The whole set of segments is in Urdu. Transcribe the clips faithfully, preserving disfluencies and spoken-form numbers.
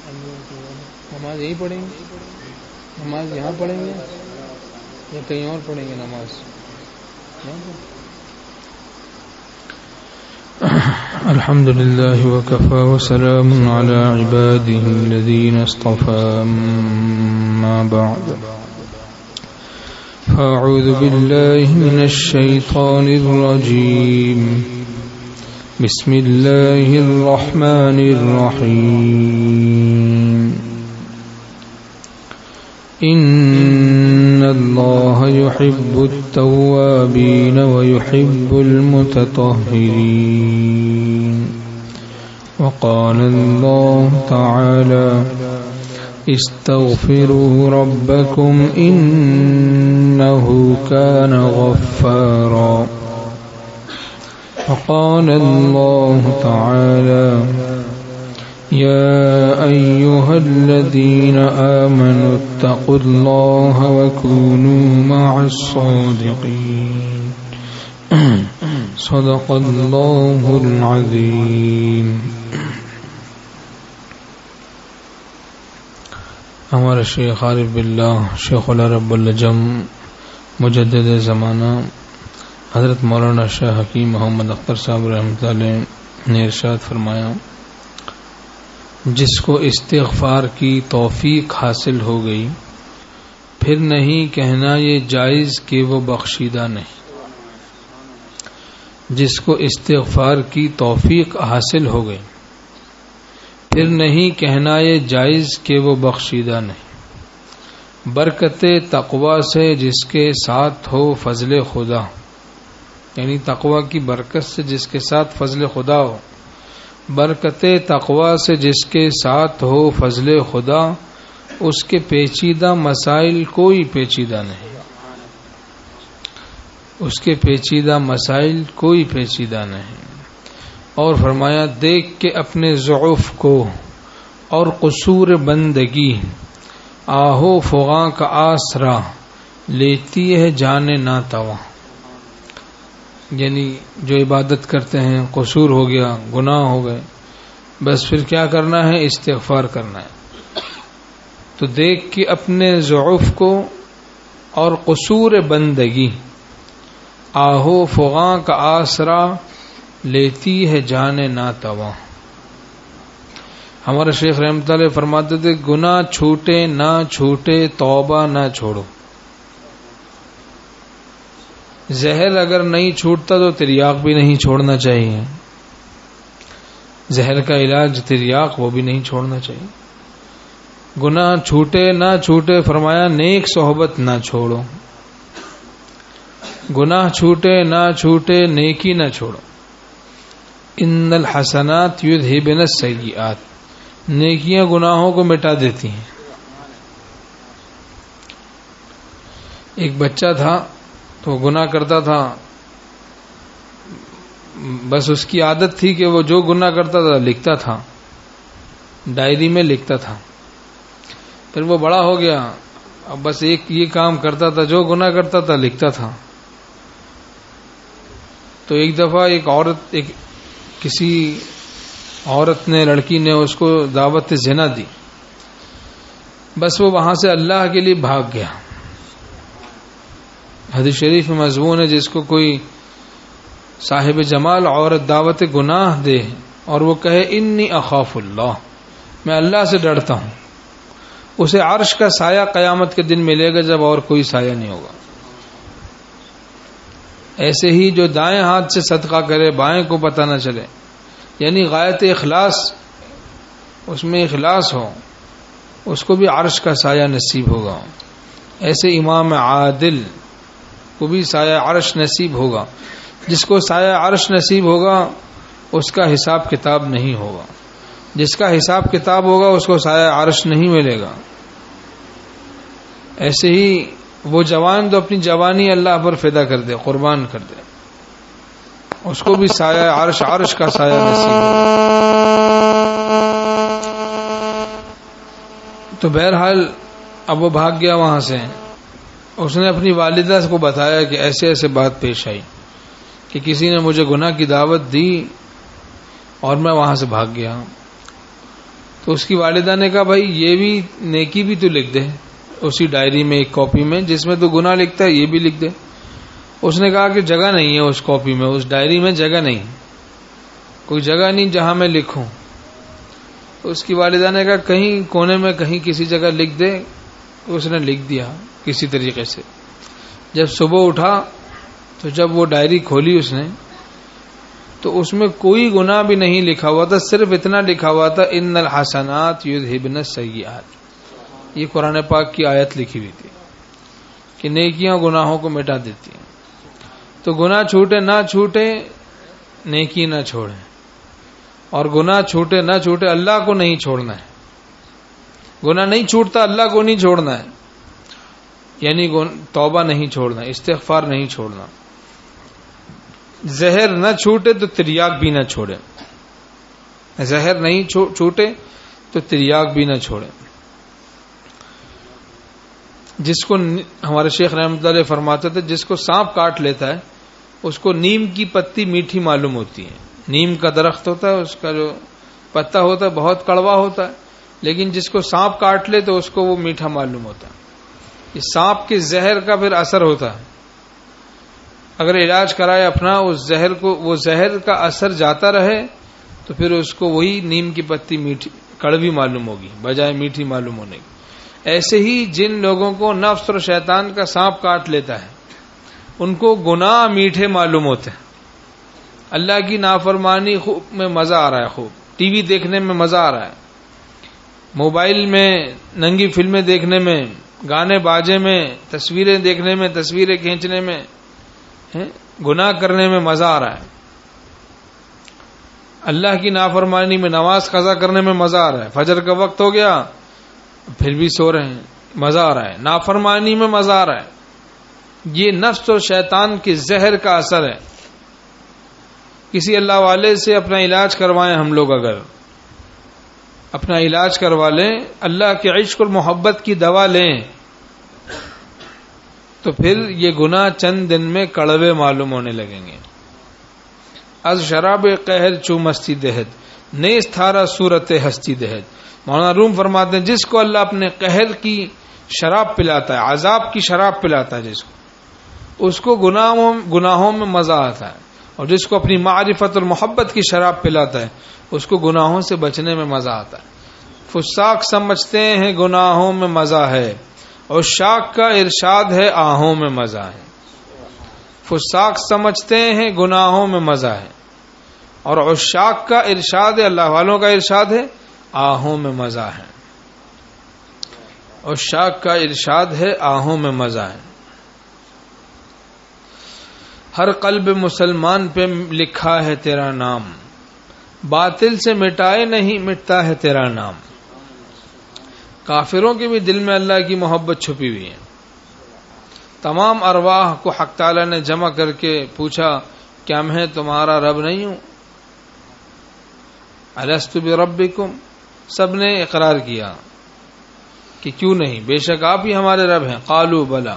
نماز یہی پڑھیں گے؟ نماز یہاں پڑھیں گے یا کہیں اور پڑھیں گے نماز؟ الحمد لله وكفى وسلام على عباده الذين اصطفى ما بعد فأعوذ بالله من الشيطان الرجيم بسم الله الرحمن الرحيم إن الله يحب التوابين ويحب المتطهرين وقال الله تعالى استغفروا ربكم إنه كان غفارا وقال الله تعالى يا أيها الذين آمنوا اتقوا الله وكونوا مع الصادقين صدق الله العظيم. ہمارے شیخ عارف باللہ شیخ العرب الجم مجدد زمانہ حضرت مولانا شاہ حکیم محمد اختر صاحب رحمۃ اللہ علیہ نے ارشاد فرمایا، جس کو استغفار کی توفیق حاصل ہو گئی پھر نہیں کہنا یہ جائز کہ وہ بخشیدہ نہیں. جس کو استغفار کی توفیق حاصل ہو گئی پھر نہیں کہنا یہ جائز کہ وہ بخشیدہ نہیں. برکت تقوی سے جس کے ساتھ ہو فضل خدا، یعنی تقوی کی برکت سے جس کے ساتھ فضل خدا ہو، برکت تقوی سے جس کے ساتھ ہو فضل خدا، اس کے پیچیدہ مسائل کوئی پیچیدہ نہیں، اس کے پیچیدہ مسائل کوئی پیچیدہ نہیں. اور فرمایا، دیکھ کے اپنے ضعف کو اور قصور بندگی، آہو فغاں کا آسرا لیتی ہے جانے نہ تواں. یعنی جو عبادت کرتے ہیں قصور ہو گیا، گناہ ہو گئے، بس پھر کیا کرنا ہے؟ استغفار کرنا ہے. تو دیکھ کے اپنے ضعف کو اور قصور بندگی، آہو فغاں کا آسرا لیتی ہے جانے نہ تواں. ہمارا شیخ رحمۃ اللہ فرماتے تھے، گناہ چھوٹے نہ چھوٹے توبہ نہ چھوڑو. زہر اگر نہیں چھوٹتا تو تریاق بھی نہیں چھوڑنا چاہیے. زہر کا علاج تریاق، وہ بھی نہیں چھوڑنا چاہیے. گناہ چھوٹے نہ چھوٹے، فرمایا نیک صحبت نہ چھوڑو. گناہ چھوٹے نہ چھوٹے نیکی نہ چھوڑو. ان الحسنات یذہبن السیئات، نیکیاں گناہوں کو مٹا دیتی ہیں. ایک بچہ تھا تو گناہ کرتا تھا، بس اس کی عادت تھی کہ وہ جو گناہ کرتا تھا لکھتا تھا، ڈائری میں لکھتا تھا. پھر وہ بڑا ہو گیا، اب بس ایک یہ کام کرتا تھا، جو گناہ کرتا تھا لکھتا تھا. تو ایک دفعہ ایک عورت ایک کسی عورت نے لڑکی نے اس کو دعوت زنا دی، بس وہ وہاں سے اللہ کے لیے بھاگ گیا. حدیث شریف میں مضمون ہے، جس کو کوئی صاحب جمال عورت دعوت گناہ دے اور وہ کہے انی اخاف اللہ، میں اللہ سے ڈرتا ہوں، اسے عرش کا سایہ قیامت کے دن ملے گا جب اور کوئی سایہ نہیں ہوگا. ایسے ہی جو دائیں ہاتھ سے صدقہ کرے بائیں کو پتہ نہ چلے، یعنی غایت اخلاص، اس میں اخلاص ہو، اس کو بھی عرش کا سایہ نصیب ہوگا. ایسے امام عادل کو بھی سایہ عرش نصیب ہوگا. جس کو سایہ عرش نصیب ہوگا اس کا حساب کتاب نہیں ہوگا، جس کا حساب کتاب ہوگا اس کو سایہ عرش نہیں ملے گا. ایسے ہی وہ جوان تو اپنی جوانی اللہ پر فدا کر دے، قربان کر دے، اس کو بھی سایہ عرش عرش کا سایہ نصیب ہوگا. تو بہرحال اب وہ بھاگ گیا وہاں سے. اس نے اپنی والدہ کو بتایا کہ ایسے ایسے بات پیش آئی کہ کسی نے مجھے گناہ کی دعوت دی اور میں وہاں سے بھاگ گیا. تو اس کی والدہ نے کہا بھائی یہ بھی نیکی بھی تو لکھ دے اسی ڈائری میں، ایک کاپی میں جس میں تو گناہ لکھتا ہے یہ بھی لکھ دے۔ اس نے کہا کہ جگہ نہیں ہے اس کاپی میں، اس ڈائری میں جگہ نہیں، کوئی جگہ نہیں جہاں میں لکھوں۔ تو اس کی والدہ نے کہا کہیں کونے میں کہیں کسی جگہ لکھ دے۔ اس نے لکھ دیا کسی طریقے سے۔ جب صبح اٹھا تو جب وہ ڈائری کھولی اس نے تو اس میں کوئی گناہ بھی نہیں لکھا ہوا تھا، صرف اتنا لکھا ہوا تھا ان الحسنات یذھبن السیئات۔ یہ قرآن پاک کی آیت لکھی ہوئی تھی کہ نیکیاں گناہوں کو مٹا دیتی ہیں۔ تو گناہ چھوٹے نہ چھوٹے نیکی نہ چھوڑیں، اور گناہ چھوٹے نہ چھوٹے اللہ کو نہیں چھوڑنا ہے۔ گناہ نہیں چھوٹتا اللہ کو نہیں چھوڑنا ہے، یعنی توبہ نہیں چھوڑنا، استغفار نہیں چھوڑنا۔ زہر نہ چھوٹے تو تریاق بھی نہ چھوڑے، زہر نہیں چھوٹے تو تریاق بھی نہ چھوڑے۔ جس کو ہمارے شیخ رحمۃ اللہ علیہ فرماتے تھے جس کو سانپ کاٹ لیتا ہے اس کو نیم کی پتی میٹھی معلوم ہوتی ہے۔ نیم کا درخت ہوتا ہے، اس کا جو پتا ہوتا ہے بہت کڑوا ہوتا ہے، لیکن جس کو سانپ کاٹ لے تو اس کو وہ میٹھا معلوم ہوتا ہے۔ یہ سانپ کے زہر کا پھر اثر ہوتا ہے، اگر علاج کرائے اپنا اس زہر کو، وہ زہر کا اثر جاتا رہے تو پھر اس کو وہی نیم کی پتی میٹھی کڑوی معلوم ہوگی بجائے میٹھی معلوم ہونے کی۔ ایسے ہی جن لوگوں کو نفس اور شیطان کا سانپ کاٹ لیتا ہے ان کو گناہ میٹھے معلوم ہوتے ہیں۔ اللہ کی نافرمانی خوب میں مزہ آ رہا ہے، خوب ٹی وی دیکھنے میں مزہ آ رہا ہے، موبائل میں ننگی فلمیں دیکھنے میں، گانے باجے میں، تصویریں دیکھنے میں، تصویریں کھینچنے میں، گناہ کرنے میں مزہ آ رہا ہے۔ اللہ کی نافرمانی میں نماز قضا کرنے میں مزہ آ رہا ہے، فجر کا وقت ہو گیا پھر بھی سو رہے ہیں، مزہ آ رہا ہے، نافرمانی میں مزہ آ رہا ہے۔ یہ نفس اور شیطان کے زہر کا اثر ہے۔ کسی اللہ والے سے اپنا علاج کروائیں، ہم لوگ اگر اپنا علاج کروا لیں، اللہ کے عشق اور محبت کی دوا لیں تو پھر یہ گناہ چند دن میں کڑوے معلوم ہونے لگیں گے۔ از شراب قہر چو مستی دہد نیز تھارا صورت ہستی دہد۔ مولانا روم فرماتے ہیں جس کو اللہ اپنے قہر کی شراب پلاتا ہے، عذاب کی شراب پلاتا ہے جس کو، اس کو گناہوں گناہوں میں مزہ آتا ہے، اور جس کو اپنی معرفت اور محبت کی شراب پلاتا ہے اس کو گناہوں سے بچنے میں مزہ آتا ہے۔ فساق سمجھتے ہیں گناہوں میں مزہ ہے، اور شاک کا ارشاد ہے آہوں میں مزہ ہے۔ فساق سمجھتے ہیں گناہوں میں مزہ ہے، اور عشاق کا ارشاد ہے، اللہ والوں کا ارشاد ہے آہوں میں مزہ ہے۔ عشاق کا ارشاد ہے آہوں میں مزہ ہے۔ ہر قلب مسلمان پہ لکھا ہے تیرا نام، باطل سے مٹائے نہیں مٹتا ہے تیرا نام۔ کافروں کے بھی دل میں اللہ کی محبت چھپی ہوئی ہے۔ تمام ارواح کو حق تعالی نے جمع کر کے پوچھا کیا میں تمہارا رب نہیں ہوں؟ الست بربکم، سب نے اقرار کیا کہ کیوں نہیں، بے شک آپ ہی ہمارے رب ہیں۔ قالوا بلا،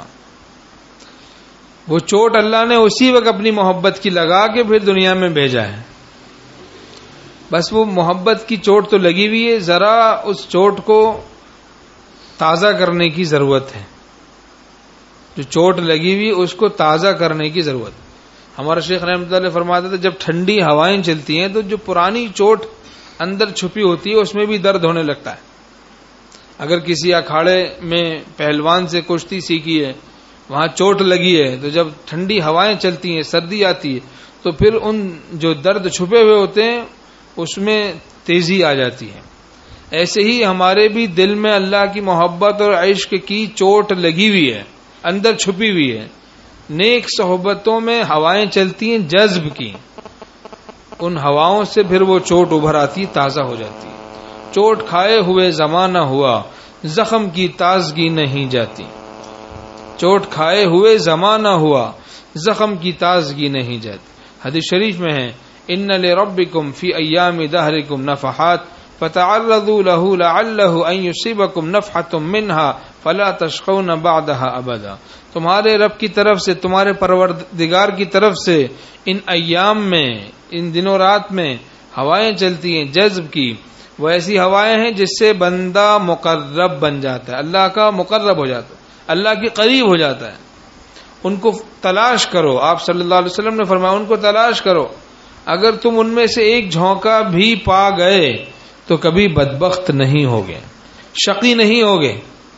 وہ چوٹ اللہ نے اسی وقت اپنی محبت کی لگا کے پھر دنیا میں بھیجا ہے۔ بس وہ محبت کی چوٹ تو لگی ہوئی ہے، ذرا اس چوٹ کو تازہ کرنے کی ضرورت ہے۔ جو چوٹ لگی ہوئی اس کو تازہ کرنے کی ضرورت۔ ہمارا شیخ رحمۃ اللہ فرماتے تھے جب ٹھنڈی ہوائیں چلتی ہیں تو جو پرانی چوٹ اندر چھپی ہوتی ہے اس میں بھی درد ہونے لگتا ہے۔ اگر کسی اکھاڑے میں پہلوان سے کشتی سیکھی ہے، وہاں چوٹ لگی ہے، تو جب ٹھنڈی ہوائیں چلتی ہیں، سردی آتی ہے، تو پھر ان جو درد چھپے ہوئے ہوتے ہیں اس میں تیزی آ جاتی ہے۔ ایسے ہی ہمارے بھی دل میں اللہ کی محبت اور عشق کی چوٹ لگی ہوئی ہے، اندر چھپی ہوئی ہے۔ نیک صحبتوں میں ہوائیں چلتی ہیں جذب کی، ان ہواؤں سے پھر وہ چوٹ ابھر آتی، تازہ ہو جاتی ہے۔ چوٹ کھائے ہوئے زمانہ ہوا، زخم کی تازگی نہیں جاتی۔ چوٹ کھائے ہوئے زمانہ ہوا، زخم کی تازگی نہیں جاتی۔ حدیث شریف میں ہے ان لربکم فی ایام دہرکم نفحات فتعرضوا له لعله ان یصیبکم نفحۃ منها فلا تشقون بعدها ابدا۔ تمہارے رب کی طرف سے، تمہارے پروردگار کی طرف سے ان ایام میں، ان دنوں رات میں ہوائیں چلتی ہیں جذب کی، وہ ایسی ہوائیں ہیں جس سے بندہ مقرب بن جاتا ہے، اللہ کا مقرب ہو جاتا ہے، اللہ کے قریب ہو جاتا ہے. ان کو تلاش کرو. آپ صلی اللہ علیہ وسلم نے فرمایا ان کو تلاش کرو. اگر تم ان میں سے ایک جھونکا بھی پا گئے تو کبھی بدبخت نہیں ہوگے، شقی نہیں ہوگے.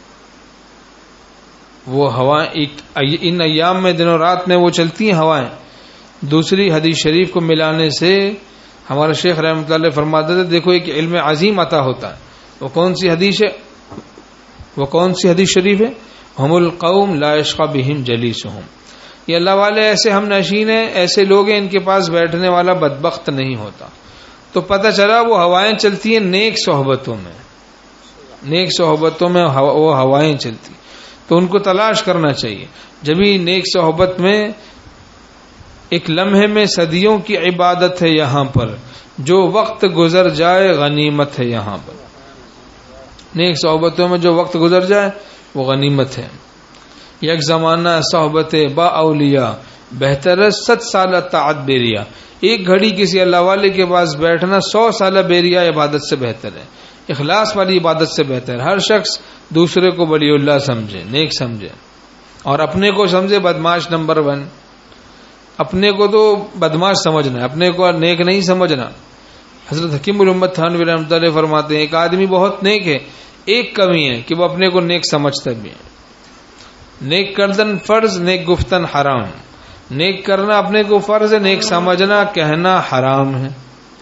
وہ ہوائیں ان ایام میں دنوں رات میں وہ چلتی ہیں ہوائیں. دوسری حدیث شریف کو ملانے سے ہمارا شیخ رحمۃ اللہ علیہ فرماتے تھے دیکھو ایک علم عظیم عطا ہوتا ہے. وہ کون سی حدیث ہے؟ وہ کون سی حدیث شریف ہے؟ ہم القوم لا یشقی بہم جلیسہم. یہ اللہ والے ایسے ہم نشین ہیں، ایسے لوگ ہیں ان کے پاس بیٹھنے والا بدبخت نہیں ہوتا. تو پتہ چلا وہ ہوائیں چلتی ہیں نیک صحبتوں میں، نیک صحبتوں میں وہ ہوائیں چلتی، تو ان کو تلاش کرنا چاہیے. جبھی نیک صحبت میں ایک لمحے میں صدیوں کی عبادت ہے یہاں پر، جو وقت گزر جائے غنیمت ہے یہاں پر. نیک صحبتوں میں جو وقت گزر جائے وہ غنیمت ہے. یک زمانہ صحبت با اولیاء بہتر ست سالہ طاعت بیریا. ایک گھڑی کسی اللہ والے کے پاس بیٹھنا سو سالہ بیریا عبادت سے بہتر ہے، اخلاص والی عبادت سے بہتر. ہر شخص دوسرے کو ولی اللہ سمجھے، نیک سمجھے، اور اپنے کو سمجھے بدماش نمبر ون. اپنے کو تو بدماش سمجھنا ہے، اپنے کو نیک نہیں سمجھنا. حضرت حکیم الامت تھانوی رحمۃ اللہ فرماتے ہیں ایک آدمی بہت نیک ہے، ایک کمی ہے کہ وہ اپنے کو نیک سمجھتا بھی ہے. نیک کردن فرض، نیک گفتن حرام. نیک کرنا اپنے کو فرض ہے، نیک سمجھنا کہنا حرام ہے.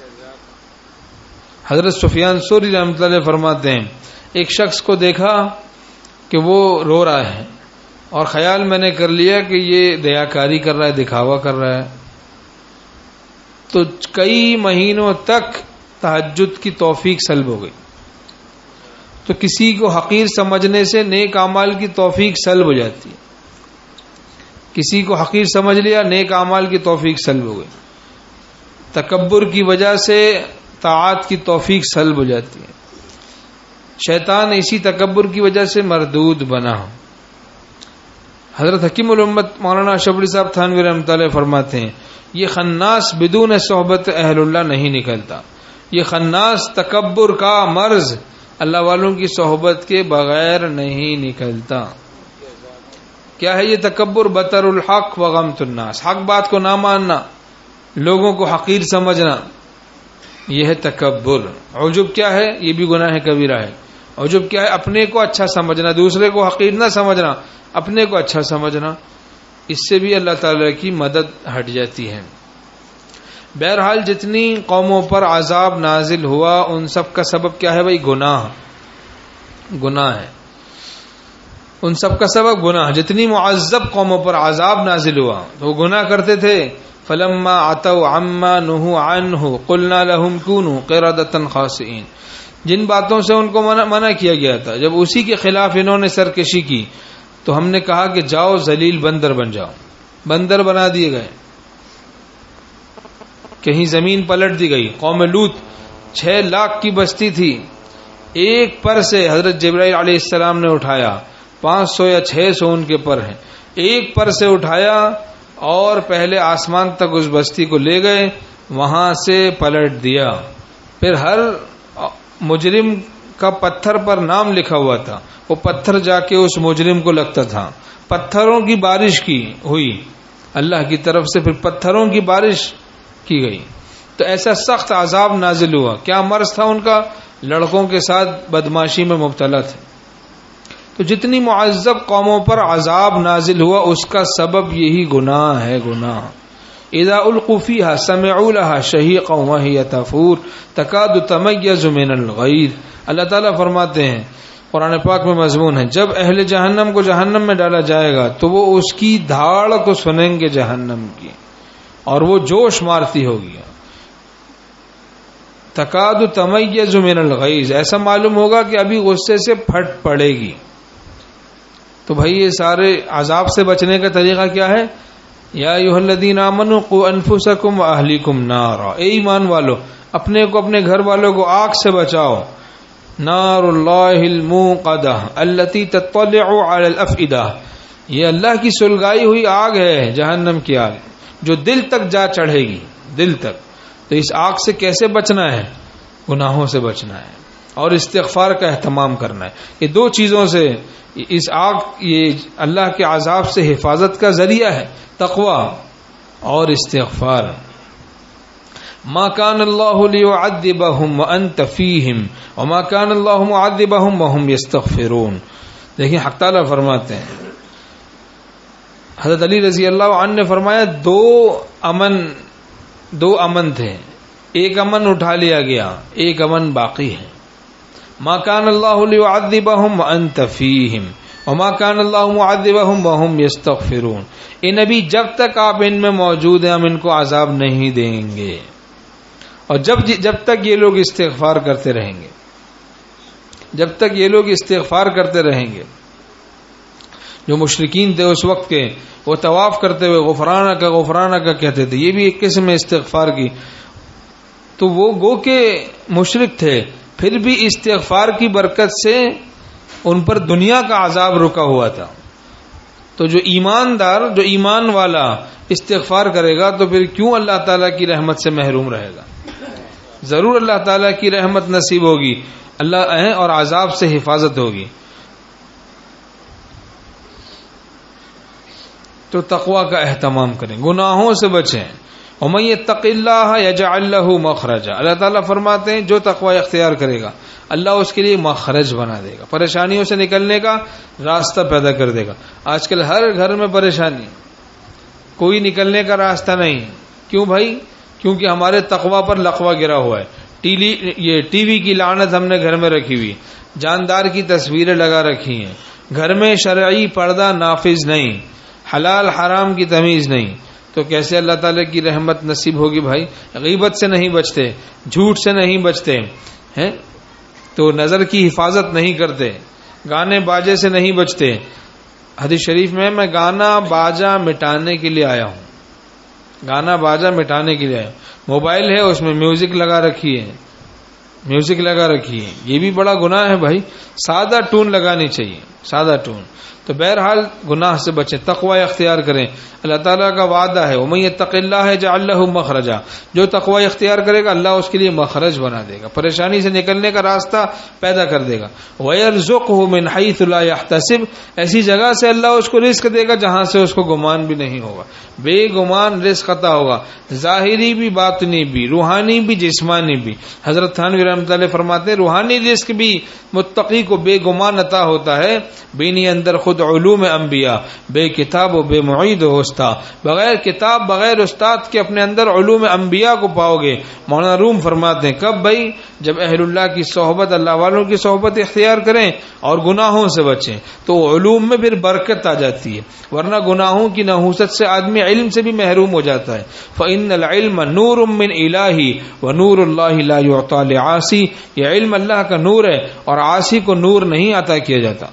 حضرت سفیان ثوری رحمۃ اللہ فرماتے ہیں ایک شخص کو دیکھا کہ وہ رو رہا ہے اور خیال میں نے کر لیا کہ یہ دیاکاری کر رہا ہے، دکھاوا کر رہا ہے. تو کئی مہینوں تک تہجد کی توفیق سلب ہو گئی. تو کسی کو حقیر سمجھنے سے نیک اعمال کی توفیق سلب ہو جاتی ہے. کسی کو حقیر سمجھ لیا، نیک اعمال کی توفیق سلب ہو گئی. تکبر کی وجہ سے طاعات کی توفیق سلب ہو جاتی ہے. شیطان اسی تکبر کی وجہ سے مردود بنا. حضرت حکیم الامت مولانا شبری صاحب تھانوی رحمۃ اللہ فرماتے ہیں یہ خناس بدون صحبت اہل اللہ نہیں نکلتا. یہ خناس تکبر کا مرض اللہ والوں کی صحبت کے بغیر نہیں نکلتا. کیا ہے یہ تکبر؟ بطر الحق و غمت الناس. حق بات کو نہ ماننا، لوگوں کو حقیر سمجھنا، یہ ہے تکبر. عجب کیا ہے؟ یہ بھی گناہ کبیرہ ہے. عجب کیا ہے؟ اپنے کو اچھا سمجھنا، دوسرے کو حقیر نہ سمجھنا، اپنے کو اچھا سمجھنا. اس سے بھی اللہ تعالی کی مدد ہٹ جاتی ہے. بہرحال جتنی قوموں پر عذاب نازل ہوا ان سب کا سبب کیا ہے بھائی؟ گناہ. گناہ ہے ان سب کا سبب گناہ. جتنی معذب قوموں پر عذاب نازل ہوا تو وہ گناہ کرتے تھے. فلما عتوا عما نهوا عنه قلنا لهم كونوا قردة خاسئين. جن باتوں سے ان کو منع, منع کیا گیا تھا، جب اسی کے خلاف انہوں نے سرکشی کی تو ہم نے کہا کہ جاؤ ذلیل بندر بن جاؤ. بندر بنا دیے گئے، کہیں زمین پلٹ دی گئی. قوم لوط چھ لاکھ کی بستی تھی، ایک پر سے حضرت جبرائیل علیہ السلام نے اٹھایا. پانچ سو یا چھ سو ان کے پر ہیں. ایک پر سے اٹھایا اور پہلے آسمان تک اس بستی کو لے گئے، وہاں سے پلٹ دیا. پھر ہر مجرم کا پتھر پر نام لکھا ہوا تھا، وہ پتھر جا کے اس مجرم کو لگتا تھا. پتھروں کی بارش کی ہوئی اللہ کی طرف سے، پھر پتھروں کی بارش کی گئی. تو ایسا سخت عذاب نازل ہوا. کیا مرض تھا ان کا؟ لڑکوں کے ساتھ بدماشی میں مبتلا تھے. تو جتنی معذب قوموں پر عذاب نازل ہوا اس کا سبب یہی گناہ ہے. گناہ. اذا القوا فيها سمعوا لها شهيقا وهي تفور تكاد تميز من الغيظ. اللہ تعالیٰ فرماتے ہیں قرآن پاک میں مضمون ہے، جب اہل جہنم کو جہنم میں ڈالا جائے گا تو وہ اس کی دھاڑ کو سنیں گے جہنم کی، اور وہ جوش مارتی ہوگی. تکاد تمیز من الغیظ، ایسا معلوم ہوگا کہ ابھی غصے سے پھٹ پڑے گی. تو بھائی یہ سارے عذاب سے بچنے کا طریقہ کیا ہے؟ یا ایھا الذین آمنوا قوا انفسکم واہلیکم نارا. اے ایمان والو، اپنے کو اپنے گھر والوں کو آگ سے بچاؤ. نار اللہ الموقدہ التی تطلع علی الافئدہ، یہ اللہ کی سلگائی ہوئی آگ ہے، جہنم کی آگ جو دل تک جا چڑھے گی، دل تک. تو اس آگ سے کیسے بچنا ہے؟ گناہوں سے بچنا ہے اور استغفار کا اہتمام کرنا ہے. یہ دو چیزوں سے اس آگ یہ اللہ کے عذاب سے حفاظت کا ذریعہ ہے، تقوی اور استغفار. ما کان اللہ لیعذبہم وانت فیہم وما کان اللہ معذبہم وہم یستغفرون. دیکھیں حق تعالیٰ فرماتے ہیں، حضرت علی رضی اللہ عنہ نے فرمایا دو امن دو امن تھے، ایک امن اٹھا لیا گیا، ایک امن باقی ہے. ما کان اللہ لیعذبہم وانت فیہم وما کان اللہ معذبہم وہم یستغفرون. اے نبی جب تک آپ ان میں موجود ہیں ہم ان کو عذاب نہیں دیں گے، اور جب جب تک یہ لوگ استغفار کرتے رہیں گے، جب تک یہ لوگ استغفار کرتے رہیں گے. جو مشرکین تھے اس وقت کے، وہ طواف کرتے ہوئے غفرانہ کا غفرانہ کا کہتے تھے، یہ بھی ایک قسم ہے استغفار کی. تو وہ گو کے مشرک تھے، پھر بھی استغفار کی برکت سے ان پر دنیا کا عذاب رکا ہوا تھا. تو جو ایماندار، جو ایمان والا استغفار کرے گا تو پھر کیوں اللہ تعالیٰ کی رحمت سے محروم رہے گا؟ ضرور اللہ تعالیٰ کی رحمت نصیب ہوگی اللہ ہے اور عذاب سے حفاظت ہوگی. تو تقوی کا اہتمام کریں، گناہوں سے بچیں. وَمَن يَتَّقِ اللَّهَ يَجْعَل لَّهُ مَخْرَجًا. اللہ تعالیٰ فرماتے ہیں جو تقوی اختیار کرے گا اللہ اس کے لیے مخرج بنا دے گا، پریشانیوں سے نکلنے کا راستہ پیدا کر دے گا. آج کل ہر گھر میں پریشانی، کوئی نکلنے کا راستہ نہیں. کیوں بھائی؟ کیونکہ ہمارے تقوی پر لقوہ گرا ہوا ہے. ٹی وی یہ ٹی وی کی لعنت ہم نے گھر میں رکھی ہوئی، جاندار کی تصویریں لگا رکھی ہیں، گھر میں شرعی پردہ نافذ نہیں، حلال حرام کی تمیز نہیں. تو کیسے اللہ تعالیٰ کی رحمت نصیب ہوگی بھائی؟ غیبت سے نہیں بچتے، جھوٹ سے نہیں بچتے ہیں، تو نظر کی حفاظت نہیں کرتے، گانے باجے سے نہیں بچتے. حدیث شریف میں میں گانا باجا مٹانے کے لیے آیا ہوں، گانا باجا مٹانے کے لیے آیا ہوں. موبائل ہے اس میں میوزک لگا رکھی ہے، میوزک لگا رکھی ہے، یہ بھی بڑا گناہ ہے بھائی. سادہ ٹون لگانی چاہیے، سادہ ٹون. تو بہرحال گناہ سے بچیں، تقوی اختیار کریں. اللہ تعالیٰ کا وعدہ ہے وَمَن يَتَّقِ اللَّهَ يَجْعَل لَّهُ مَخْرَجًا. جو تقوی اختیار کرے گا اللہ اس کے لیے مخرج بنا دے گا، پریشانی سے نکلنے کا راستہ پیدا کر دے گا. وَيَرْزُقْهُ مِنْ حَيْثُ لَا يَحْتَسِبُ. ایسی جگہ سے اللہ اس کو رزق دے گا جہاں سے اس کو گمان بھی نہیں ہوگا، بے گمان رزق عطا ہوگا، ظاہری بھی باطنی بھی، روحانی بھی جسمانی بھی. حضرت تھانوی رحمۃ اللہ فرماتے ہیں روحانی رزق بھی متقی کو بے گمان عطا ہوتا ہے. بینی اندر خود علوم انبیاء بے کتاب و بے معید و استاد. بغیر کتاب بغیر استاد کے اپنے اندر علوم انبیاء کو پاؤ گے. مولانا روم فرماتے ہیں کب بھائی؟ جب اہل اللہ کی صحبت، اللہ والوں کی صحبت اختیار کریں اور گناہوں سے بچیں تو علوم میں پھر برکت آ جاتی ہے، ورنہ گناہوں کی نحوست سے آدمی علم سے بھی محروم ہو جاتا ہے. فإن العلم نور من الہی ونور اللہ لا یعطى لعاصی. یہ علم اللہ کا نور ہے اور عاصی کو نور نہیں عطا کیا جاتا.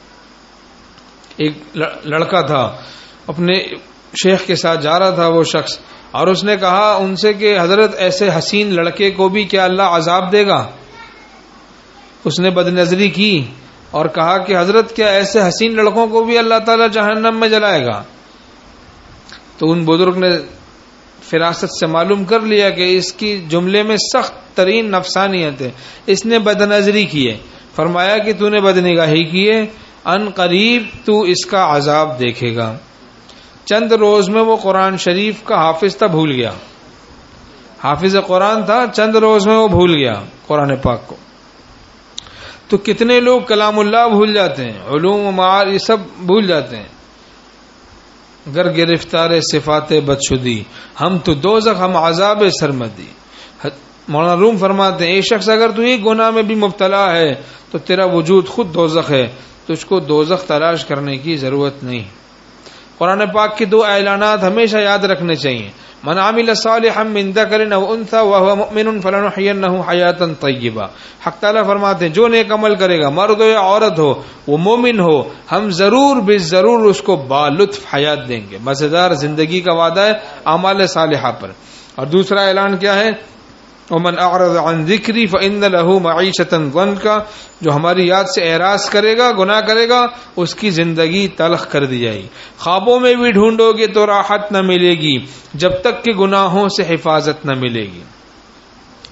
ایک لڑکا تھا اپنے شیخ کے ساتھ جا رہا تھا وہ شخص، اور اس نے کہا ان سے کہ حضرت ایسے حسین لڑکے کو بھی کیا اللہ عذاب دے گا؟ اس نے بد نظری کی اور کہا کہ حضرت کیا ایسے حسین لڑکوں کو بھی اللہ تعالی جہنم میں جلائے گا؟ تو ان بزرگ نے فراست سے معلوم کر لیا کہ اس کی جملے میں سخت ترین نفسانیت ہے، اس نے بد نظری کی ہے. فرمایا کہ تو نے بد نگاہی کی ہے، ان قریب تو اس کا عذاب دیکھے گا. چند روز میں وہ قرآن شریف کا حافظ تھا، بھول گیا، حافظ قرآن تھا، چند روز میں وہ بھول گیا قرآن پاک کو. تو کتنے لوگ کلام اللہ بھول جاتے ہیں، علوم و معارف یہ سب بھول جاتے ہیں. گر گرفتار صفات بدشدی ہم تو دوزخ ہم عذاب سرمدی. مولانا روم فرماتے ہیں اے شخص اگر تو ایک گناہ میں بھی مبتلا ہے تو تیرا وجود خود دوزخ ہے، تجھ کو دوزخ تلاش کرنے کی ضرورت نہیں. قرآن پاک کے دو اعلانات ہمیشہ یاد رکھنے چاہیے. من عمل صالحا من ذکر او انثى وهو مؤمن فلنحيينه حیاتا طیبہ. حق تعالیٰ فرماتے ہیں جو نیک عمل کرے گا، مرد ہو یا عورت ہو، وہ مومن ہو، ہم ضرور بے ضرور اس کو بالطف حیات دیں گے. مزیدار زندگی کا وعدہ ہے اعمال صالحہ پر. اور دوسرا اعلان کیا ہے؟ ومن اعرض عن ذکری فان له معیشۃ ضنکا. جو ہماری یاد سے اعراض کرے گا، گناہ کرے گا، اس کی زندگی تلخ کر دی جائے گی. خوابوں میں بھی ڈھونڈو گے تو راحت نہ ملے گی جب تک کہ گناہوں سے حفاظت نہ ملے گی.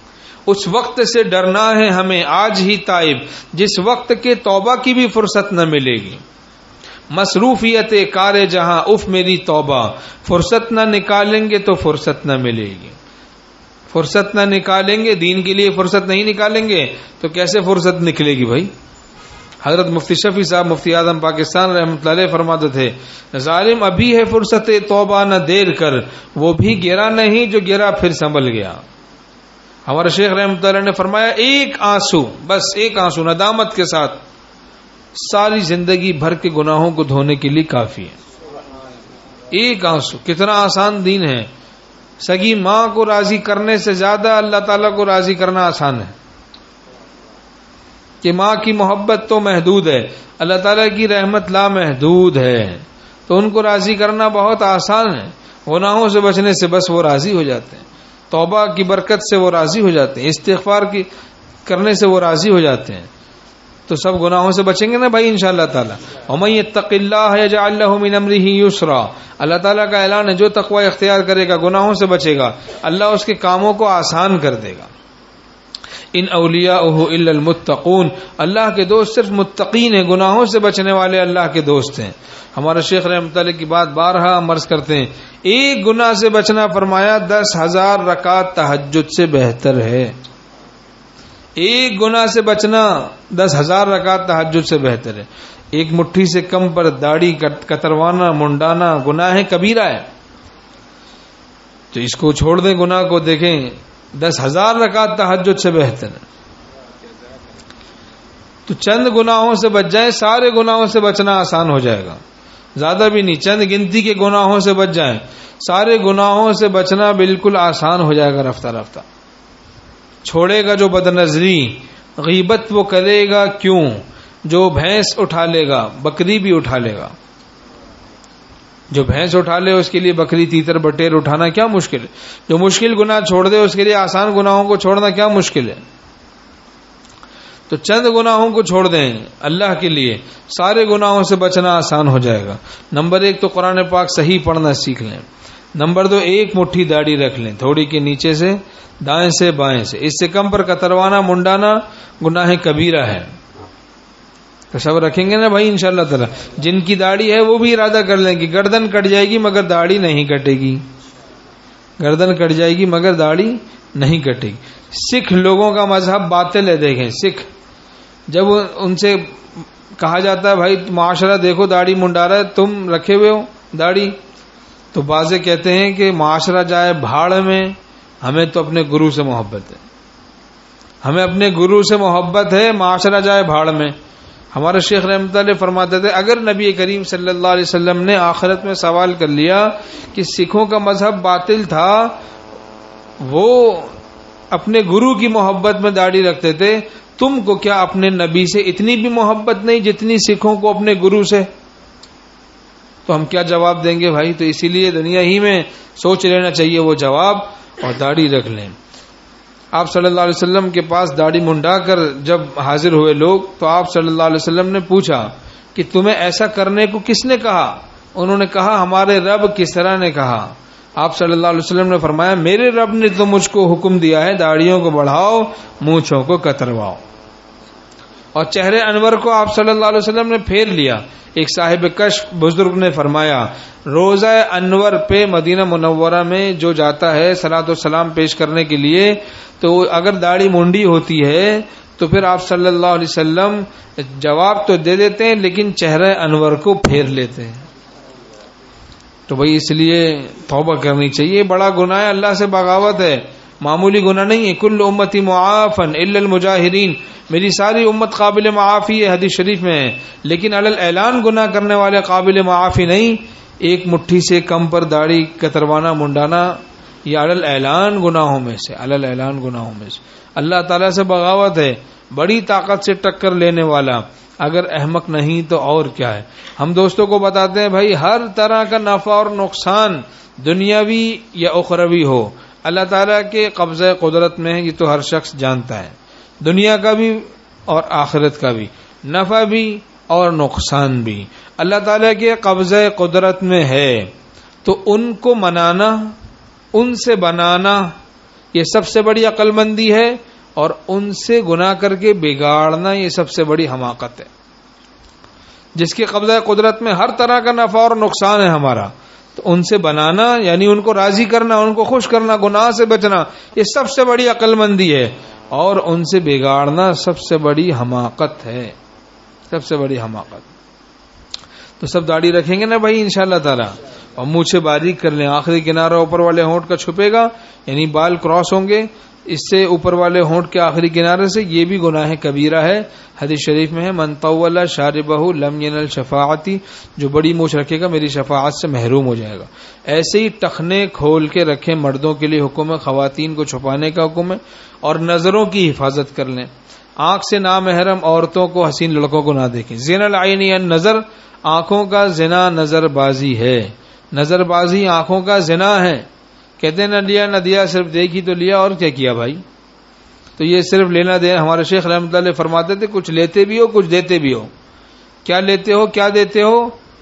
اس وقت سے ڈرنا ہے ہمیں آج ہی تائب جس وقت کے توبہ کی بھی فرصت نہ ملے گی. مصروفیت کار جہاں اف میری توبہ، فرصت نہ نکالیں گے تو فرصت نہ ملے گی. فرصت نہ نکالیں گے، دین کے لیے فرصت نہیں نکالیں گے تو کیسے فرصت نکلے گی بھائی. حضرت مفتی شفیع صاحب مفتی اعظم پاکستان رحمۃ اللہ علیہ فرماتے تھے ظالم ابھی ہے فرصت توبہ نہ دیر کر، وہ بھی گرا نہیں جو گرا پھر سنبھل گیا. ہمارے شیخ رحمۃ اللہ نے فرمایا ایک آنسو، بس ایک آنسو ندامت کے ساتھ ساری زندگی بھر کے گناہوں کو دھونے کے لیے کافی ہے. ایک آنسو. کتنا آسان دین ہے. سگی ماں کو راضی کرنے سے زیادہ اللہ تعالیٰ کو راضی کرنا آسان ہے. کہ ماں کی محبت تو محدود ہے، اللہ تعالیٰ کی رحمت لا محدود ہے، تو ان کو راضی کرنا بہت آسان ہے. گناہوں سے بچنے سے بس وہ راضی ہو جاتے ہیں، توبہ کی برکت سے وہ راضی ہو جاتے ہیں، استغفار کی کرنے سے وہ راضی ہو جاتے ہیں. تو سب گناہوں سے بچیں گے نا بھائی انشاءاللہ تعالی. وَمَن يَتَّقِ اللَّهَ يَجْعَل لَّهُ مِنْ أَمْرِهِ يُسْرًا. اللہ تعالیٰ کا اعلان ہے جو تقوی اختیار کرے گا، گناہوں سے بچے گا، اللہ اس کے کاموں کو آسان کر دے گا. ان اولیاءہ الا المتقون. اللہ کے دوست صرف متقین ہیں، گناہوں سے بچنے والے اللہ کے دوست ہیں. ہمارے شیخ رحمۃ اللہ کی بات بارہا ہم عرض کرتے ہیں، ایک گناہ سے بچنا فرمایا دس ہزار رکعت تہجد سے بہتر ہے. ایک گناہ سے بچنا دس ہزار رکعت تہجد سے بہتر ہے. ایک مٹھی سے کم پر داڑھی کتروانا منڈانا گناہ کبیرہ ہے، تو اس کو چھوڑ دیں گناہ کو، دیکھیں دس ہزار رکعت تہجد سے بہتر ہے. تو چند گناہوں سے بچ جائیں، سارے گناہوں سے بچنا آسان ہو جائے گا. زیادہ بھی نہیں، چند گنتی کے گناہوں سے بچ جائیں، سارے گناہوں سے بچنا بالکل آسان ہو جائے گا. رفتہ رفتہ چھوڑے گا جو بدنظری، غیبت وہ کرے گا کیوں، جو بھینس اٹھا لے گا بکری بھی اٹھا لے گا. جو بھینس اٹھا لے اس کے لیے بکری تیتر بٹیر اٹھانا کیا مشکل ہے. جو مشکل گناہ چھوڑ دے اس کے لیے آسان گناہوں کو چھوڑنا کیا مشکل ہے. تو چند گناہوں کو چھوڑ دیں اللہ کے لیے، سارے گناہوں سے بچنا آسان ہو جائے گا. نمبر ایک تو قرآن پاک صحیح پڑھنا سیکھ لیں. نمبر دو ایک مٹھی داڑھی رکھ لیں، تھوڑی کے نیچے سے دائیں سے بائیں سے، اس سے کم پر کتروانا منڈانا گناہ کبیرہ ہے. تو سب رکھیں گے نا بھائی انشاءاللہ تعالی. جن کی داڑھی ہے وہ بھی ارادہ کر لیں کہ گردن کٹ جائے گی مگر داڑھی نہیں کٹے گی، گردن کٹ جائے گی مگر داڑھی نہیں کٹے گی. سکھ لوگوں کا مذہب باطل ہے. دیکھیں سکھ جب ان سے کہا جاتا ہے بھائی معاشرہ دیکھو داڑھی منڈا رہا ہے، تم رکھے ہوئے ہو داڑھی، تو بعضے کہتے ہیں کہ معاشرہ جائے بھاڑ میں، ہمیں تو اپنے گرو سے محبت ہے، ہمیں اپنے گرو سے محبت ہے، معاشرہ جائے بھاڑ میں. ہمارے شیخ رحمۃ اللہ فرماتے تھے اگر نبی کریم صلی اللہ علیہ وسلم نے آخرت میں سوال کر لیا کہ سکھوں کا مذہب باطل تھا، وہ اپنے گرو کی محبت میں داڑھی رکھتے تھے، تم کو کیا اپنے نبی سے اتنی بھی محبت نہیں جتنی سکھوں کو اپنے گرو سے؟ تو ہم کیا جواب دیں گے بھائی. تو اسی لیے دنیا ہی میں سوچ لینا چاہیے وہ جواب اور داڑھی رکھ لیں. آپ صلی اللہ علیہ وسلم کے پاس داڑھی منڈا کر جب حاضر ہوئے لوگ، تو آپ صلی اللہ علیہ وسلم نے پوچھا کہ تمہیں ایسا کرنے کو کس نے کہا؟ انہوں نے کہا ہمارے رب کسرا نے کہا. آپ صلی اللہ علیہ وسلم نے فرمایا میرے رب نے تو مجھ کو حکم دیا ہے داڑھیوں کو بڑھاؤ، مونچھوں کو کترواؤ. اور چہرے انور کو آپ صلی اللہ علیہ وسلم نے پھیر لیا. ایک صاحب کشف بزرگ نے فرمایا روزہ انور پہ مدینہ منورہ میں جو جاتا ہے صلاۃ و سلام پیش کرنے کے لیے، تو اگر داڑھی منڈی ہوتی ہے تو پھر آپ صلی اللہ علیہ وسلم جواب تو دے دیتے ہیں لیکن چہرہ انور کو پھیر لیتے ہیں. تو بھائی اس لیے توبہ کرنی چاہیے. بڑا گناہ ہے، اللہ سے بغاوت ہے، معمولی گناہ نہیں ہے. کل امتی معافن الا المجاہرین، میری ساری امت قابل معافی ہے، حدیث شریف میں ہے، لیکن علی الاعلان گناہ کرنے والے قابل معافی نہیں. ایک مٹھی سے کم پر داڑھی کتروانا منڈانا یہ علی الاعلان گناہوں میں سے، علی الاعلان گناہوں میں سے. اللہ تعالیٰ سے بغاوت ہے، بڑی طاقت سے ٹکر لینے والا. اگر احمق نہیں تو اور کیا ہے. ہم دوستوں کو بتاتے ہیں بھائی ہر طرح کا نفع اور نقصان دنیاوی یا اخروی ہو اللہ تعالیٰ کے قبضہ قدرت میں ہے، یہ تو ہر شخص جانتا ہے. دنیا کا بھی اور آخرت کا بھی، نفع بھی اور نقصان بھی اللہ تعالیٰ کے قبضہ قدرت میں ہے. تو ان کو منانا، ان سے بنانا، یہ سب سے بڑی عقل مندی ہے. اور ان سے گناہ کر کے بگاڑنا یہ سب سے بڑی حماقت ہے. جس کے قبضہ قدرت میں ہر طرح کا نفع اور نقصان ہے ہمارا، تو ان سے بنانا یعنی ان کو راضی کرنا، ان کو خوش کرنا، گناہ سے بچنا، یہ سب سے بڑی عقل مندی ہے. اور ان سے بگاڑنا سب سے بڑی حماقت ہے، سب سے بڑی حماقت. تو سب داڑھی رکھیں گے نا بھائی انشاءاللہ تعالی، اور منہ سے باریک کر لیں، آخری کنارہ اوپر والے ہونٹ کا چھپے گا یعنی بال کراس ہوں گے اس سے اوپر والے ہونٹ کے آخری کنارے سے، یہ بھی گناہ کبیرہ ہے. حدیث شریف میں ہے من طول شاربہ لم ینل شفاعتی، جو بڑی مونچھ رکھے گا میری شفاعت سے محروم ہو جائے گا. ایسے ہی ٹخنے کھول کے رکھیں، مردوں کے لیے حکم ہے، خواتین کو چھپانے کا حکم ہے. اور نظروں کی حفاظت کر لیں، آنکھ سے نامحرم عورتوں کو، حسین لڑکوں کو نہ دیکھیں. زنا العین النظر، آنکھوں کا زنا نظر بازی ہے، نظر بازی آنکھوں کا زنا ہے. کہتے ہیں نہ لیا نہ دیا، صرف دیکھی تو لیا، اور کیا کیا بھائی؟ تو یہ صرف لینا دینا. ہمارے شیخ رحمۃ اللہ علیہ فرماتے تھے کچھ لیتے بھی ہو کچھ دیتے بھی ہو. کیا لیتے ہو کیا دیتے ہو؟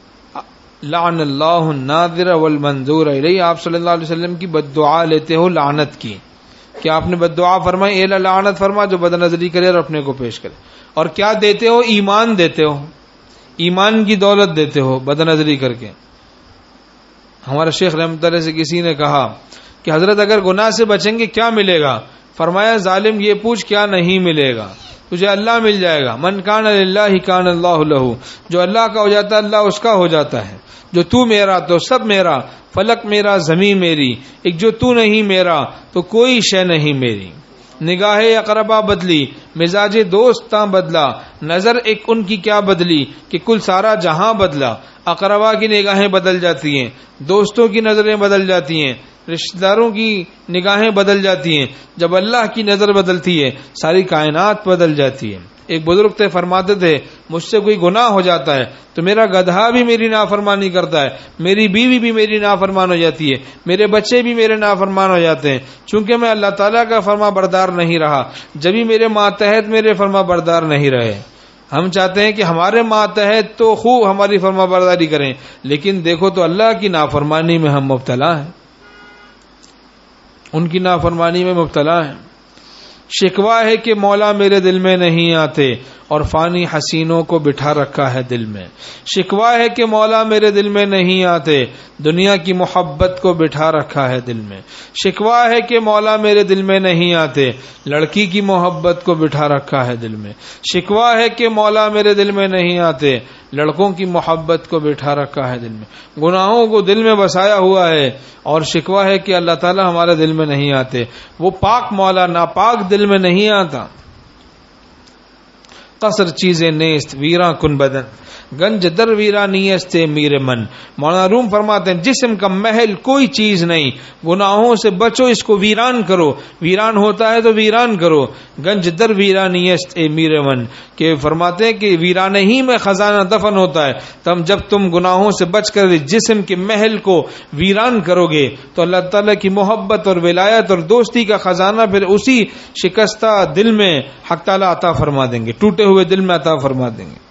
لعن اللہ الناظر والمنظور الیہ، آپ صلی اللہ علیہ وسلم کی بد دعا لیتے ہو، لعنت کی. کیا آپ نے بد دعا فرمائی؟ اے لعنت فرما جو بد نظری کرے اور اپنے کو پیش کرے. اور کیا دیتے ہو؟ ایمان دیتے ہو، ایمان کی دولت دیتے ہو بد نظری کر کے. ہمارے شیخ رحمۃ اللہ سے کسی نے کہا کہ حضرت اگر گناہ سے بچیں گے کیا ملے گا؟ فرمایا ظالم یہ پوچھ کیا نہیں ملے گا، تجھے اللہ مل جائے گا. من کان للہ کان اللہ لہ، جو اللہ کا ہو جاتا ہے اللہ اس کا ہو جاتا ہے. جو تو میرا تو سب میرا، فلک میرا زمین میری، ایک جو تو نہیں میرا تو کوئی شے نہیں میری. نگاہ اقربا بدلی، مزاج دوستاں بدلا، نظر ایک ان کی کیا بدلی کہ کل سارا جہاں بدلا. اقربا کی نگاہیں بدل جاتی ہیں، دوستوں کی نظریں بدل جاتی ہیں، رشتہ داروں کی نگاہیں بدل جاتی ہیں. جب اللہ کی نظر بدلتی ہے ساری کائنات بدل جاتی ہے. ایک بزرگ تھے فرماتے تھے مجھ سے کوئی گناہ ہو جاتا ہے تو میرا گدھا بھی میری نافرمانی کرتا ہے، میری بیوی بھی میری نافرمان ہو جاتی ہے، میرے بچے بھی میرے نافرمان ہو جاتے ہیں، چونکہ میں اللہ تعالیٰ کا فرما بردار نہیں رہا. جبھی میرے ماتحت میرے فرما بردار نہیں رہے. ہم چاہتے ہیں کہ ہمارے ماتحت تو خوب ہماری فرما برداری کریں، لیکن دیکھو تو اللہ کی نافرمانی میں ہم مبتلا ہیں، ان کی نافرمانی میں مبتلا ہیں. شکوہ ہے کہ مولا میرے دل میں نہیں آتے اور فانی حسینوں کو بٹھا رکھا ہے دل میں. شکوہ ہے کہ مولا میرے دل میں نہیں آتے، دنیا کی محبت کو بٹھا رکھا ہے دل میں. شکوہ ہے کہ مولا میرے دل میں نہیں آتے، لڑکی کی محبت کو بٹھا رکھا ہے دل میں. شکوہ ہے کہ مولا میرے دل میں نہیں آتے، لڑکوں کی محبت کو بٹھا رکھا ہے دل میں. گناہوں کو دل میں بسایا ہوا ہے اور شکوہ ہے کہ اللہ تعالیٰ ہمارے دل میں نہیں آتے. وہ پاک مولا ناپاک دل میں نہیں آتا. قصر چیزیں نیست ویراں کن بدن، گنج در ویرا نیست میر من. مولانا روم فرماتے ہیں جسم کا محل کوئی چیز نہیں، گناہوں سے بچو، اس کو ویران کرو. ویران ہوتا ہے تو ویران کرو. گنج در ویرا نیست اے میر من، کہ فرماتے ہیں کہ ویرانے ہی میں خزانہ دفن ہوتا ہے. تم جب تم گناہوں سے بچ کر جسم کے محل کو ویران کرو گے تو اللہ تعالیٰ کی محبت اور ولایت اور دوستی کا خزانہ پھر اسی شکستہ دل میں حق تعالیٰ عطا فرما دیں گے، ٹوٹے ہوئے دل میں عطا فرما دیں گے.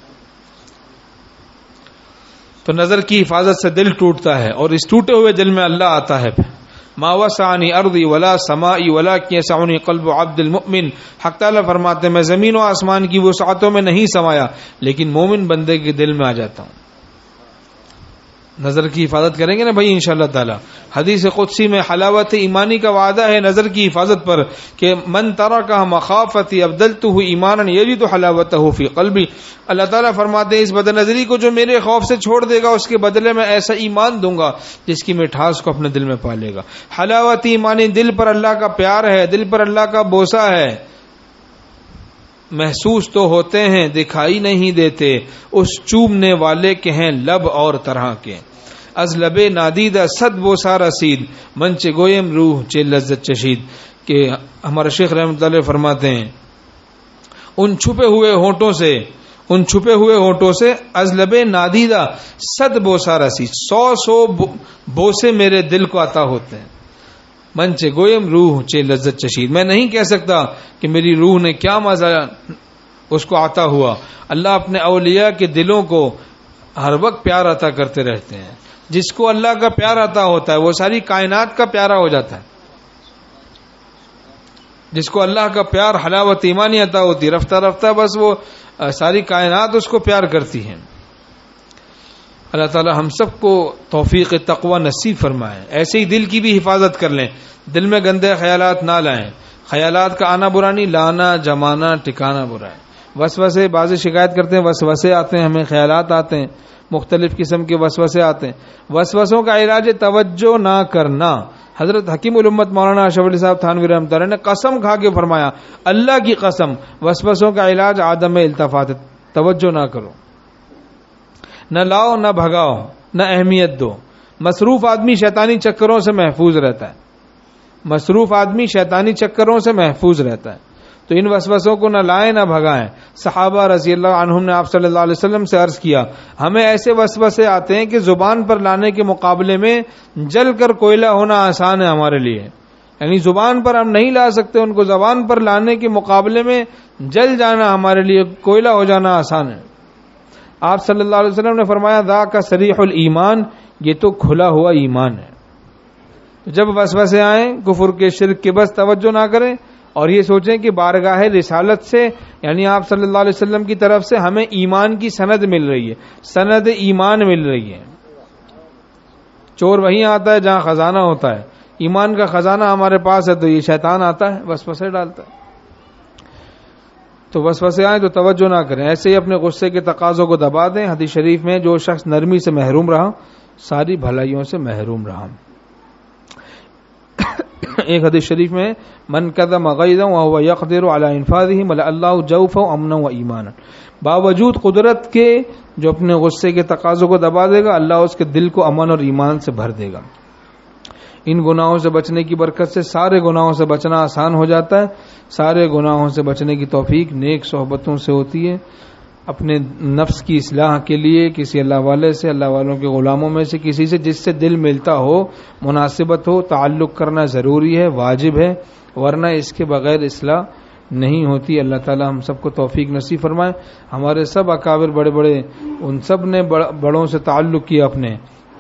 تو نظر کی حفاظت سے دل ٹوٹتا ہے اور اس ٹوٹے ہوئے دل میں اللہ آتا ہے. ما وسعنی ارضی ولا سمائی ولکن یسعنی قلب عبد المؤمن. حق تعالیٰ فرماتے ہیں میں زمین و آسمان کی وسعتوں میں نہیں سمایا لیکن مومن بندے کے دل میں آ جاتا ہوں. نظر کی حفاظت کریں گے نا بھائی انشاءاللہ تعالی. حدیث قدسی میں حلاوت ایمانی کا وعدہ ہے نظر کی حفاظت پر کہ من ترکہ مخافتی ابدلتہ ایمانا یجد حلاوتہ فی قلبی. اللہ تعالیٰ فرماتے ہیں اس بد نظری کو جو میرے خوف سے چھوڑ دے گا اس کے بدلے میں ایسا ایمان دوں گا جس کی مٹھاس کو اپنے دل میں پالے گا. حلاوت ایمانی دل پر اللہ کا پیار ہے، دل پر اللہ کا بوسہ ہے. محسوس تو ہوتے ہیں دکھائی نہیں دیتے، اس چومنے والے کے ہیں لب اور طرح کے. از لب نادیدہ صد بوسا رسید من چے گویم روح چے لذت چشید. کہ ہمارے شیخ رحمۃ اللہ فرماتے ہیں ان چھپے ہوئے ہونٹوں سے ان چھپے ہوئے ہونٹوں سے از لب نادیدہ صد بوسا رسید، سو سو بوسے میرے دل کو عطا ہوتے ہیں. من چے گویم روح چے لذت چشید. میں نہیں کہہ سکتا کہ میری روح نے کیا مزہ اس کو عطا ہوا. اللہ اپنے اولیاء کے دلوں کو ہر وقت پیار عطا کرتے رہتے ہیں. جس کو اللہ کا پیار عطا ہوتا ہے وہ ساری کائنات کا پیارا ہو جاتا ہے. جس کو اللہ کا پیار حلاوت ایمانی عطا ہوتی ہے، رفتہ رفتہ بس وہ ساری کائنات اس کو پیار کرتی ہیں۔ اللہ تعالی ہم سب کو توفیق تقوی نصیب فرمائے۔ ایسے ہی دل کی بھی حفاظت کر لیں، دل میں گندے خیالات نہ لائیں۔ خیالات کا آنا برا نہیں، لانا جمانا ٹھکانا برا ہے۔ وسوسے، بعض شکایت کرتے ہیں وسوسے آتے ہیں ہمیں، خیالات آتے ہیں، مختلف قسم کے وسوسے آتے ہیں۔ وسوسوں کا علاج توجہ نہ کرنا۔ حضرت حکیم الامت مولانا اشرف علی صاحب تھانوی رحمۃ اللہ نے قسم کھا کے فرمایا، اللہ کی قسم، وسوسوں کا علاج عدم التفات، توجہ نہ کرو، نہ لاؤ نہ بھگاؤ، نہ اہمیت دو۔ مصروف آدمی شیطانی چکروں سے محفوظ رہتا ہے، مصروف آدمی شیطانی چکروں سے محفوظ رہتا ہے، تو ان وسوسوں کو نہ لائیں نہ بھگائیں۔ صحابہ رضی اللہ عنہم نے آپ صلی اللہ علیہ وسلم سے عرض کیا، ہمیں ایسے وسوسے آتے ہیں کہ زبان پر لانے کے مقابلے میں جل کر کوئلہ ہونا آسان ہے ہمارے لیے، یعنی زبان پر ہم نہیں لا سکتے ان کو، زبان پر لانے کے مقابلے میں جل جانا ہمارے لیے، کوئلہ ہو جانا آسان ہے۔ آپ صلی اللہ علیہ وسلم نے فرمایا، ذاک صریح الایمان، یہ تو کھلا ہوا ایمان ہے۔ جب وسوسے آئیں کفر کے، شرک کے، بس توجہ نہ کریں اور یہ سوچیں کہ بارگاہ رسالت سے، یعنی آپ صلی اللہ علیہ وسلم کی طرف سے ہمیں ایمان کی سند مل رہی ہے، سند ایمان مل رہی ہے۔ چور وہیں آتا ہے جہاں خزانہ ہوتا ہے، ایمان کا خزانہ ہمارے پاس ہے، تو یہ شیطان آتا ہے وسوسے ڈالتا ہے۔ تو وسوسے آئیں تو توجہ نہ کریں، ایسے ہی اپنے غصے کے تقاضوں کو دبا دیں۔ حدیث شریف میں جو شخص نرمی سے محروم رہا ساری بھلائیوں سے محروم رہا۔ ایک حدیث شریف میں، من کظم غیظا وهو يقدر على انفاذه ملأ الله جوفه امنا وایمانا، باوجود قدرت کے جو اپنے غصے کے تقاضوں کو دبا دے گا، اللہ اس کے دل کو امن اور ایمان سے بھر دے گا۔ ان گناہوں سے بچنے کی برکت سے سارے گناہوں سے بچنا آسان ہو جاتا ہے۔ سارے گناہوں سے بچنے کی توفیق نیک صحبتوں سے ہوتی ہے۔ اپنے نفس کی اصلاح کے لیے کسی اللہ والے سے، اللہ والوں کے غلاموں میں سے کسی سے جس سے دل ملتا ہو، مناسبت ہو، تعلق کرنا ضروری ہے، واجب ہے، ورنہ اس کے بغیر اصلاح نہیں ہوتی۔ اللہ تعالی ہم سب کو توفیق نصیب فرمائے۔ ہمارے سب اکابر بڑے بڑے، ان سب نے بڑوں سے تعلق کیا اپنے،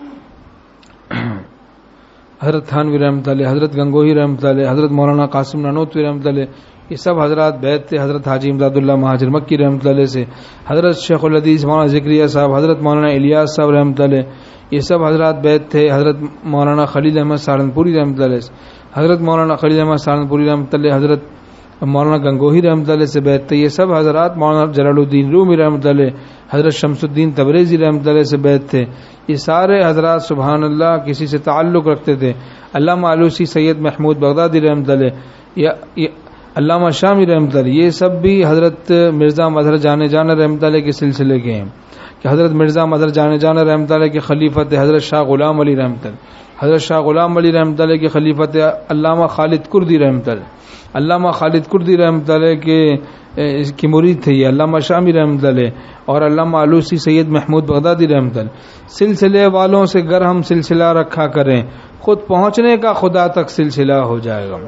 حضرت تھانوی رحمۃ اللہ، حضرت گنگوہی رحمۃ اللہ، حضرت مولانا قاسم نانوتوی رحمۃ اللہ، یہ سب حضرات بیعت تھے۔ حضرت حاجی امداد اللہ مہاجر مکی رحمۃ اللہ سے، حضرت شیخ الحدیث مولانا ذکریہ صاحب، حضرت مولانا الیاس صاحب رحمۃ اللہ، یہ سب حضرات بیعت تھے۔ حضرت مولانا خلیل احمد سہارنپوری رحمۃ اللہ سے، حضرت مولانا خلیل احمد سہارنپوری رحمۃ اللہ، حضرت مولانا گنگوہی رحمۃ اللہ سے بیعت تھے۔ یہ سب حضرات مولانا جلال الدین رومی رحمۃ اللہ، حضرت شمس الدین تبریزی رحمۃ اللہ سے بیعت تھے۔ یہ سارے حضرات سبحان اللہ کسی سے تعلق رکھتے تھے۔ علامہ آلوسی سید محمود بغدادی رحمۃ اللہ، یا علامہ شامی رحمۃ اللہ، یہ سب بھی حضرت مرزا مظہر جانے جانا رحمۃ اللہ کے سلسلے کے ہیں، کہ حضرت مرزا مظہر جانے جانا رحمۃ اللہ کے خلیفت حضرت شاہ غلام علی رحمۃ اللہ، حضرت شاہ غلام علی رحمۃ اللہ کے خلیفت علامہ خالد کردی رحمۃ اللہ، علامہ خالد کردی رحمۃ اللہ کے اس کی مرید تھے یہ علامہ شامی رحمۃ اللہ، اور علامہ آلوسی سید محمود بغدادی رحمۃ اللہ۔ سلسلے والوں سے گر ہم سلسلہ رکھا کریں، خود پہنچنے کا خدا تک سلسلہ ہو جائے گا۔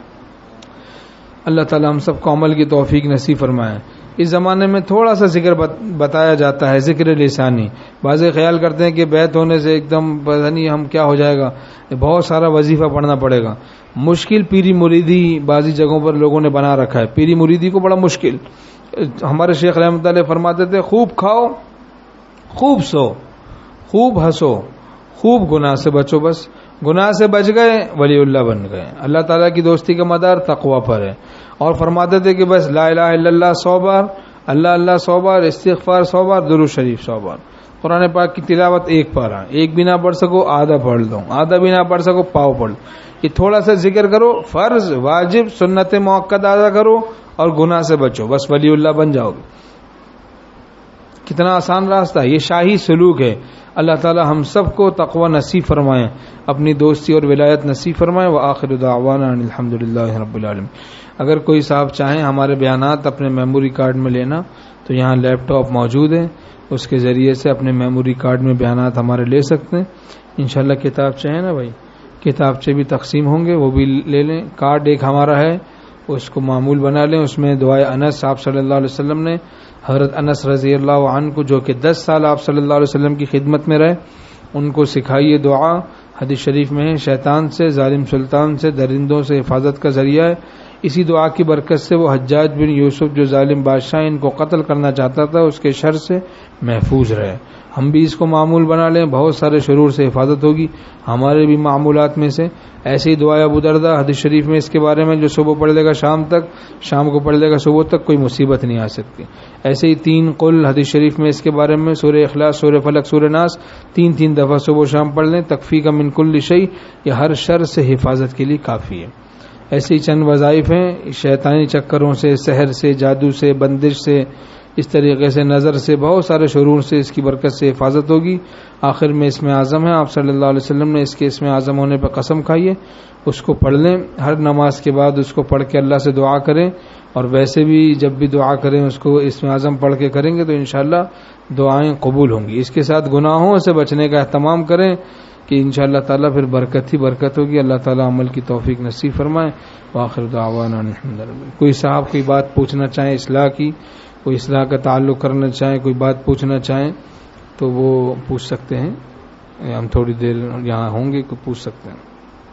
اللہ تعالی ہم سب کو عمل کی توفیق نصیب فرمائے۔ اس زمانے میں تھوڑا سا ذکر بتایا جاتا ہے، ذکر لسانی۔ بعض خیال کرتے ہیں کہ بیعت ہونے سے ایک دم پتہ نہیں ہم کیا ہو جائے گا، بہت سارا وظیفہ پڑھنا پڑے گا۔ مشکل پیری مریدی بعضی جگہوں پر لوگوں نے بنا رکھا ہے، پیری مریدی کو بڑا مشکل۔ ہمارے شیخ رحمۃ اللہ فرماتے تھے، خوب کھاؤ، خوب سو، خوب ہنسو، خوب گناہ سے بچو، بس گناہ سے بچ گئے ولی اللہ بن گئے۔ اللہ تعالیٰ کی دوستی کا مدار تقوی پر ہے۔ اور فرماتے تھے کہ بس لا الہ الا اللہ سو بار، اللہ اللہ سو بار، استغفار سو بار، درود شریف سو بار، قرآن پاک کی تلاوت ایک پارہ، ایک بھی نہ پڑھ سکو آدھا پڑھ دو، آدھا بھی نہ پڑھ سکو پاؤ پڑھ، یہ تھوڑا سا ذکر کرو، فرض واجب سنت موقت ادا کرو اور گناہ سے بچو، بس ولی اللہ بن جاؤ گے۔ کتنا آسان راستہ ہے، یہ شاہی سلوک ہے۔ اللہ تعالی ہم سب کو تقوی نصیب فرمائیں، اپنی دوستی اور ولایت نصیب فرمائیں۔ وآخر دعوانا ان الحمدللہ رب العالمین۔ اگر کوئی صاحب چاہیں ہمارے بیانات اپنے میموری کارڈ میں لینا تو یہاں لیپ ٹاپ موجود ہے، اس کے ذریعے سے اپنے میموری کارڈ میں بیانات ہمارے لے سکتے ہیں۔ انشاءاللہ کتاب چاہیں نا بھائی، کتابچے بھی تقسیم ہوں گے، وہ بھی لے لیں۔ کارڈ ایک ہمارا ہے، اس کو معمول بنا لیں، اس میں دعائے انس آپ صلی اللہ علیہ وسلم نے حضرت انس رضی اللہ عنہ کو، جو کہ دس سال آپ صلی اللہ علیہ وسلم کی خدمت میں رہے، ان کو سکھائیے دعا۔ حدیث شریف میں ہے، شیطان سے، ظالم سلطان سے، درندوں سے حفاظت کا ذریعہ ہے۔ اسی دعا کی برکت سے وہ حجاج بن یوسف جو ظالم بادشاہ ان کو قتل کرنا چاہتا تھا اس کے شر سے محفوظ رہے. ہم بھی اس کو معمول بنا لیں, بہت سارے شرور سے حفاظت ہوگی ہمارے بھی معمولات میں سے. ایسے ہی دعا ابو دردہ حدیث شریف میں اس کے بارے میں جو صبح پڑھ لے گا شام تک, شام کو پڑھ لے گا صبح تک, کوئی مصیبت نہیں آ سکتی. ایسے ہی تین قل حدیث شریف میں اس کے بارے میں سورہ اخلاص, سورہ فلق, سورہ ناس تین تین دفعہ صبح و شام پڑھ لیں, تکفی کا من کل شیء, یہ ہر شر سے حفاظت کے لیے کافی ہے. ایسے ہی چند وظائف ہیں شیطانی چکروں سے, سحر سے, جادو سے, بندش سے, اس طریقے سے نظر سے, بہت سارے شرور سے اس کی برکت سے حفاظت ہوگی. آخر میں اسم اعظم ہے, آپ صلی اللہ علیہ وسلم نے اس کے اسم اعظم ہونے پہ قسم کھائی ہے. اس کو پڑھ لیں, ہر نماز کے بعد اس کو پڑھ کے اللہ سے دعا کریں, اور ویسے بھی جب بھی دعا کریں اس کو اسم اعظم پڑھ کے کریں گے تو انشاءاللہ دعائیں قبول ہوں گی. اس کے ساتھ گناہوں سے بچنے کا اہتمام کریں کہ انشاءاللہ تعالیٰ پھر برکت ہی برکت ہوگی. اللہ تعالیٰ عمل کی توفیق نصیب فرمائے. وآخر دعوانا الحمدللہ. کوئی صاحب کوئی بات پوچھنا چاہیں اصلاح کی, کوئی اصلاح کا تعلق کرنا چاہیں, کوئی بات پوچھنا چاہیں تو وہ پوچھ سکتے ہیں. ہم تھوڑی دیر یہاں ہوں گے, کوئی پوچھ سکتے ہیں.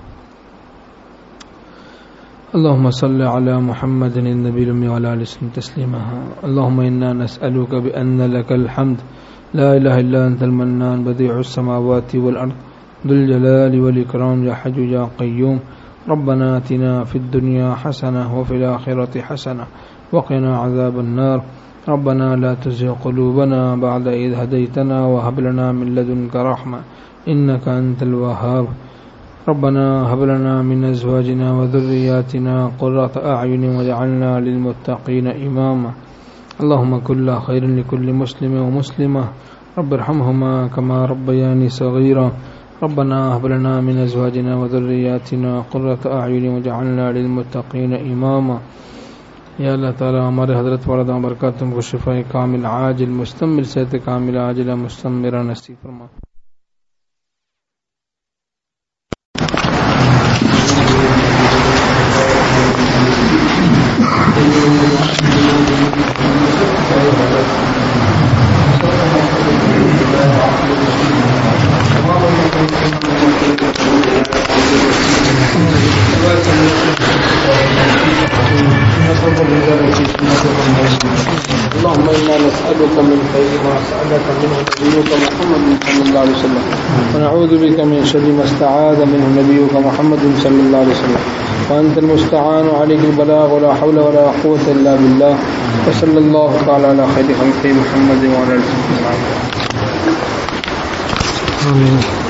اللهم صل على محمد النبي الأمي وعلى آله وسلم تسليما. اللهم إنا نسألك بأن لك الحمد لا إله إلا أنت المنان بديع السماوات والأرض ذو الجلال والإكرام يا حي يا قيوم. ربنا آتنا في الدنيا حسنة وفي الآخرة حسنة وقنا عذاب النار. ربنا لا تزغ قلوبنا بعد إذ هديتنا وهب لنا من لدنك رحمة إنك أنت الوهاب. ربنا هب لنا من أزواجنا وذرياتنا قرة أعين واجعلنا للمتقين إماما. اللهم كل خير لكل مسلم ومسلمة رب ارحمهما كما ربياني صغيرا. ربنا هب لنا من أزواجنا وذرياتنا قرة أعين واجعلنا للمتقين إماما. یا اللہ تعالی ہمارے حضرت والدہ برکاتم کو شفاء کامل عاجل مستمر صحت کامل عاجلہ مستمرہ نصیب فرما. اللهم إنا نسألك من خير ما سألك منه نبيك محمد صلى الله عليه وسلم ونعوذ بك من شر ما استعاذ منه نبيك محمد صلى الله عليه وسلم وأنت المستعان عليك البلاغ ولا حول ولا قوة إلا بالله. وصلى الله تعالى على خير خلقه محمد وعلى آله وصحبه. آمين.